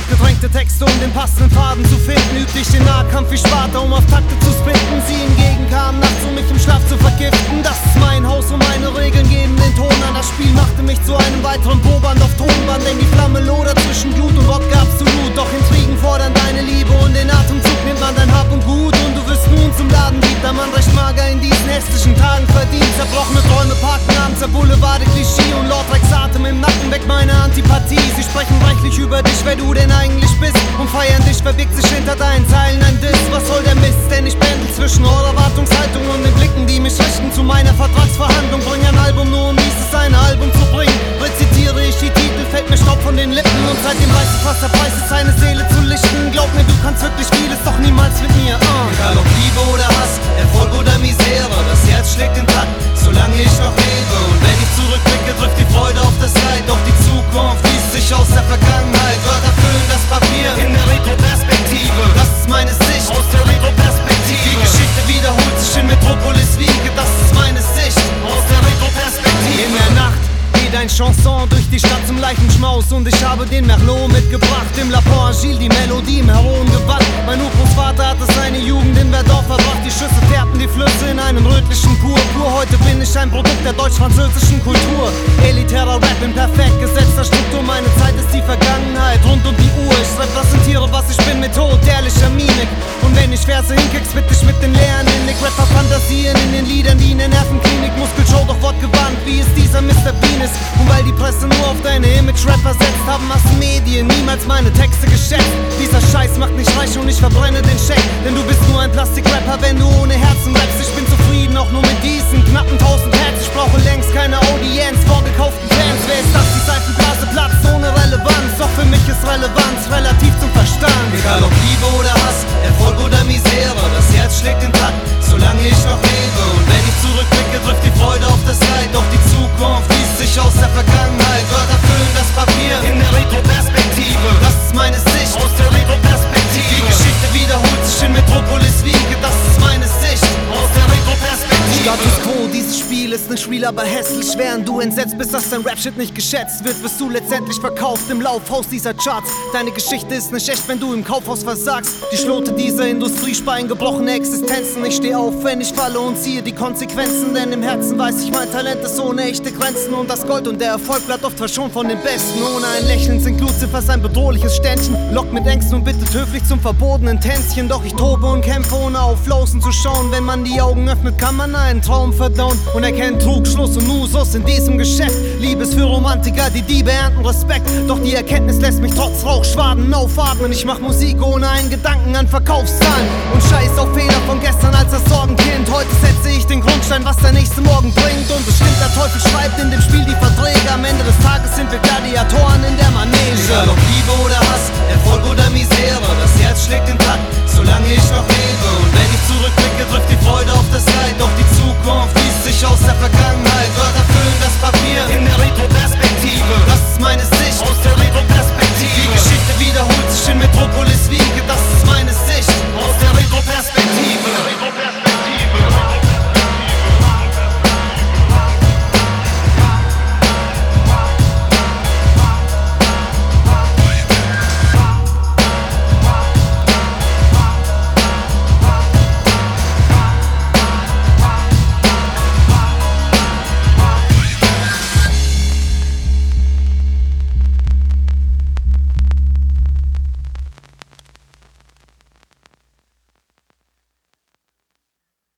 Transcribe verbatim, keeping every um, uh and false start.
Abgedrängte Texte, um den passenden Faden zu finden. Übte ich den Nahkampf wie Sparta, um auf Takte zu spitten. Sie hingegen kamen nachts, um mich im Schlaf zu vergiften. Das ist mein Haus und meine Regeln geben den Ton an. Das Spiel machte mich zu einem weiteren Proband auf Tonband, denn die Flamme lodert zwischen Blut und Wodka absolut. Doch Intrigen fordern deine Liebe und den Atemzug nimmt man dein Hab und Gut. Und du wirst nun zum Ladendieb, da man recht mager in diesen hässlichen Tagen verdient. Zerbrochene Träume parken abends der Boulevard de Clichy und Lord Rex Atem im Nacken weg meine Antipathie. Sie sprechen reichlich über dich, wer du denn eigentlich bist, und feiern dich, verbirgt sich hinter deinen Zeilen ein Diss. Was soll der Mist, denn ich pendel zwischen Erwartungshaltung und den Blicken, die mich richten zu meiner Vertragsverhandlung. Bring ein Album nur, um dieses eine Album zu bringen. Rezitiere ich die Titel, fällt mir Staub von den Lippen, und seitdem weiß ich, was der Preis ist, seine Seele zu lichten. Glaub mir, du kannst wirklich vieles, doch niemals mit mir. uh. Egal ob Liebe oder Hass, Erfolg oder Misere, das Herz schlägt in Takt, solange ich noch lebe. Und wenn ich zurückblicke, trifft die Freude auf das Leid. Doch die Zukunft liest sich aus der Vergangenheit. Wörter füllen das Papier in der Retro-Perspektive. Das ist meine Sicht aus der Retro-Perspektive. Die Geschichte wiederholt sich in Metropolis Wiege. Das ist meine Sicht aus der Retro-Perspektive. In der Nacht geht ein Chanson durch die Stadt zum leichten Schmaus, und ich habe den Merlot mitgebracht. Im Lapin Agile die Melodie im Heroengewand. Mein Urgroßvater hatte seine Jugend in Verdorf verbracht. Die Schüsse färbten die Flüsse in einem rötlichen Purpur. Heute bin ich ein Produkt der deutsch-französischen Kultur. Elitärer Rap in perfekt gesetzter Struktur. Meine Zeit ist die Vergangenheit, rund um die Uhr. Ich repräsentiere, was ich bin, mit Tod, ehrlicher Mimik. Und wenn ich Verse hinkick's, mit ich mit den Leeren in Nick. Rapper fantasieren in den Liedern, die in der Nervenklinik. Muskelshow doch wortgewandt, wie es dieser Mister Bean ist. Und weil die Presse nur auf deine Image-Rapper setzt, haben Massenmedien niemals meine Texte geschätzt. Dieser Scheiß macht mich reich und ich verbrenne den Scheck. Denn du bist nur ein Plastik-Rapper, wenn du ohne Herzen rappst. Ich bin zufrieden, auch nur mit diesen knappen tausend Hertz. Ich brauche längst keine Audienz, vorgekauften Fans. Wer ist das? Die Seifenblase platzt ohne Relevanz. Doch für mich ist Relevanz relativ zum Verstand. Egal ob Liebe oder Hass, Erfolg oder Misere, das Herz schlägt in Takt, solange ich noch lebe. Und wenn ich zurückblicke, trifft die Freude auf das Leid. Doch die Zukunft liest sich aus der Vergangenheit. Wörter füllen das Papier in der Retro-Perspektive. Das ist meine Sicht aus der Retro-Perspektive. Die Geschichte wiederholt sich in Metropolis Wiege. Das ist meine Sicht aus der Retro-Perspektive. Status Quo, dieses Spiel ist nicht real, aber hässlich. Während du entsetzt bist, dass dein Rap-Shit nicht geschätzt wird, wirst du letztendlich verkauft im Laufhaus dieser Charts. Deine Geschichte ist nicht echt, wenn du im Kaufhaus versagst. Die Schlote dieser Industrie speien gebrochene Existenzen. Ich steh auf, wenn ich falle, und ziehe die Konsequenzen. Denn im Herzen weiß ich, mein Talent ist ohne echte Grenzen. Und das Gold und der Erfolg bleibt oft verschont von den Besten. Ohne ein Lächeln sind Glutzifers ein bedrohliches Ständchen. Lockt mit Ängsten und bittet höflich zum verbotenen Tänzchen. Doch ich tobe und kämpfe, ohne auf Flossen zu schauen. Wenn man die Augen öffnet, kann man einen Traum verdauen und erkennt Trugschluss und Nusus in diesem Geschäft. Liebe ist für Romantiker, die Diebe ernten Respekt. Doch die Erkenntnis lässt mich trotz Rauchschwaden aufatmen. Ich mach Musik ohne einen Gedanken an Verkaufszahlen und scheiß auf Fehler von gestern als das Sorgenkind. Heute setze ich den Grundstein, was der nächste Morgen bringt. Und bestimmt der Teufel schreibt in dem Spiel die Verträge. Am Ende des Tages sind wir Gladiatoren in der Manege. Egal ob Liebe oder Hass, Erfolg oder Misere, das Herz schlägt in Takt, solange ich noch lebe.